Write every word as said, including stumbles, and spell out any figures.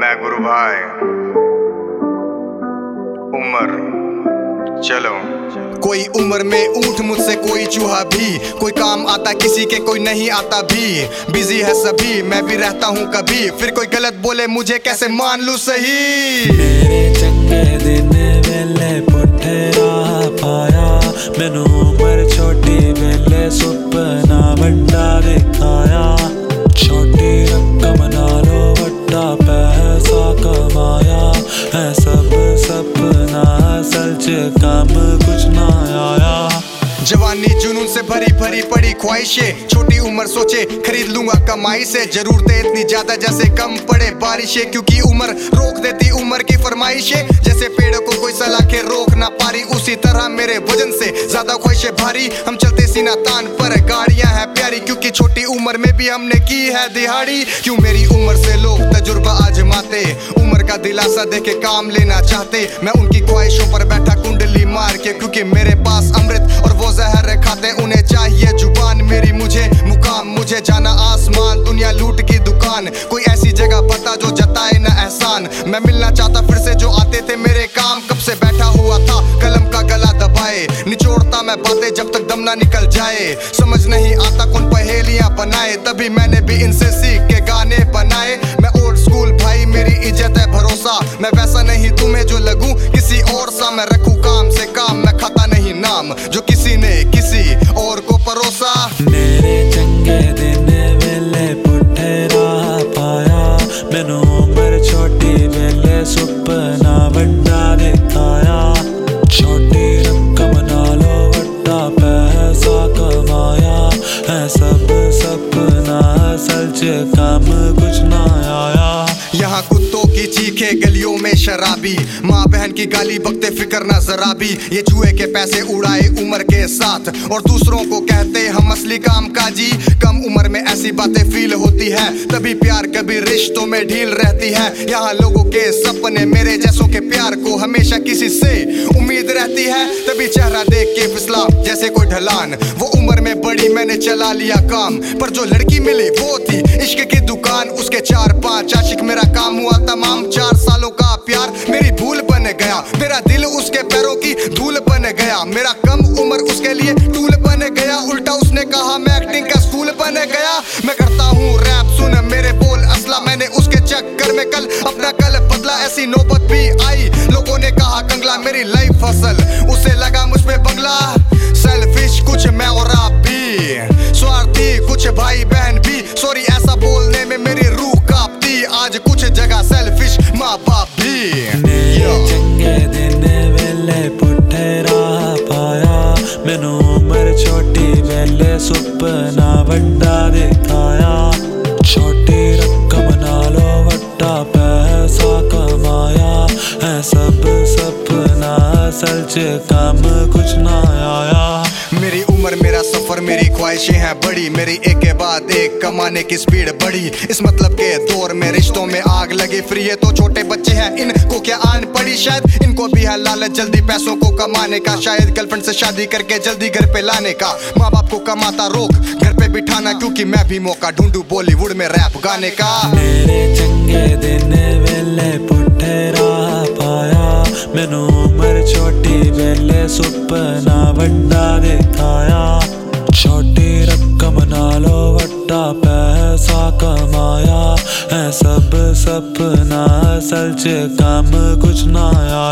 मैं गुरु भाई उमर चलो। कोई उम्र में ऊंट मुझसे कोई चूहा भी, कोई काम आता किसी के कोई नहीं आता भी। बिजी है सभी मैं भी रहता हूँ कभी, फिर कोई गलत बोले मुझे कैसे मान लूं सही। मेरे चंगे दिन वेले पुठे राह पाया, मैनू उम्र छोटी वेले सुपना वड्डा दिखाया। छोटी रकम नालो वड्डा पैसा कमाया, है सब सपना असल च काम कुछ ना आया। जवानी जुनून से भरी भरी पड़ी ख्वाहिशें, छोटी उम्र सोचे खरीद लूंगा कमाई से। जरूरतें इतनी ज्यादा जैसे कम पड़े बारिशें, क्योंकि उम्र रोक देती उम्र की फरमाइशें। जैसे पेड़ को कोई सलाखें रोक ना पारी, उसी तरह मेरे वजन से ज्यादा ख्वाहिशें भारी। हम चलते सीना तान पर गाड़ियां हैं प्यारी, क्योंकि छोटी उम्र में भी हमने की है दिहाड़ी। क्यों मेरी उम्र से लोग तजुर्बा आजमाते, उम्र का दिलासा देके काम लेना चाहते। मैं उनकी ख्वाहिशों पर बैठा कुंडली मार के, क्योंकि मेरे पास अमृत और वो जहर खाते उन्हें चाहिए जुबान मेरी। मुझे मुकाम मुझे जाना आसमान, दुनिया लूट की दुकान। कोई ऐसी जगह बता जो जताए ना एहसान। मैं मिलना चाहता फिर से जो आते थे मेरे काम, कब से बैठा हुआ था कलम का गला दबाए। निचोड़ता मैं बातें जब तक दम ना निकल जाए। समझ नहीं आता कौन पहेलियां बनाए, तभी मैंने भी इनसे सीख के गाने बनाए। मैं ओल्ड स्कूल भाई मेरी इज्जत है भरोसा, मैं वैसा नहीं तुम्हें जो लगूं किसी और सा। मैं रखूं काम से काम, मैं खाता नहीं नाम जो किसी ने किसी और को परोसा। मेरे चंगे दिन वेले पुठे राह पाया, मैनू उम्र छोटी वेले सुपना वड्डा दिखाया। छोटी रकम नालो वड्डा पैसा कमाया, है सब सपना असल च काम कुछ ना आया। यहाँ कुत्तों की चीखे गलियों में शराबी, माँ बहन की गाली बकते फिक्र ना जरा भी। ये जुए के पैसे उड़ाए उम्र के साथ, और दूसरों को कहते हम असली काम काजी। कम उम्र में ऐसी बातें फील होती है, तभी प्यार कभी रिश्तों में ढील रहती है। यहाँ लोगों के सपने मेरे जैसों के प्यार को हमेशा किसी से उम्मीद रहती है। तभी चेहरा देख के फिसला जैसे कोई ढलान, वो उम्र में बड़ी मैंने चला लिया काम। पर जो लड़की मिली वो थी इश्क की दुकान, उसके चार पांच आशिक मेरा काम हुआ तमाम। चार सालों का प्यार मेरी भूल बन गया, मेरा दिल उसके पैरों की धूल बन गया। मेरा कम उम्र उसके लिए टूल बन गया, उल्टा उसने कहा मैं एक्टिंग का स्कूल बन गया। मैं करता हूँ रैप सुन मेरे बोल असला, मैंने उसके चक्कर में कल अपना कल बदला। ऐसी नौबत भी आई लोगों ने कहा कंगला, मेरी लाइफ फसल उसे लगा मुझ पे बंगला। सेल्फिश कुछ मैं और आप भी, स्वार्थी कुछ भाई बहन भी। सॉरी ऐसा बोलने में मेरी रूह कांपती, आज कुछ जगह सेल्फिश माँ बाप भी। मेरे चंगे दिन वेले पुठे राह पाया, मैनू उम्र छोटी वेले सुपना वड्डा दिखाया। छोटी रकम नालो वड्डा पैसा कमाया, है सब सपना असल च काम कुछ ना आया। मेरी उम्र मेरा सफर मेरी ख्वाहिशें हैं बड़ी, मेरी एक के बाद एक कमाने की स्पीड बढ़ी। इस मतलब के दौर में रिश्तों में आग लगी, फिर ये तो छोटे बच्चे हैं इनको क्या आन पड़ी। शायद इनको भी है लालच जल्दी पैसों को कमाने का, शायद गर्लफ्रेंड से शादी करके जल्दी घर पे लाने का। माँ बाप को कमाता रोक घर पे बिठाना, क्योंकि मैं भी मौका ढूंढूं बॉलीवुड में रैप गाने का। मेरे चंगे दिन वेले पुठे राह पाया, मैनू उम्र छोटी वेले सुपना वड्डा दिखाया। छोटी रकम नालो वड्डा पैसा कमाया, है सब सपना असल च काम कुछ ना आया।